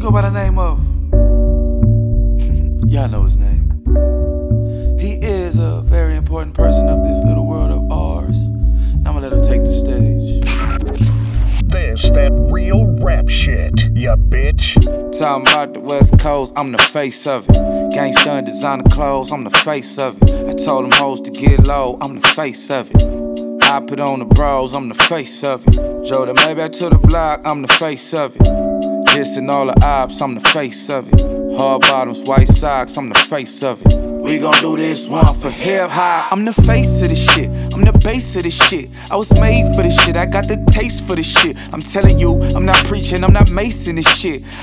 go by the name of. Y'all know his name. He is a very important person of this little world of ours. Now I'ma let him take the stage. This that real rap shit, ya bitch. Talking about the West Coast, I'm the face of it. Gangsta and designer clothes, I'm the face of it. I told them hoes to get low, I'm the face of it. I put on the bros, I'm the face of it. Joe the Maybach to the block, I'm the face of it. Dissing all the ops, I'm the face of it. Hard bottoms, white socks, I'm the face of it. We gon' do this one for hip hop. I'm the face of this shit, I'm the base of this shit. I was made for this shit, I got the taste for this shit. I'm telling you, I'm not preaching, I'm not macing this shit.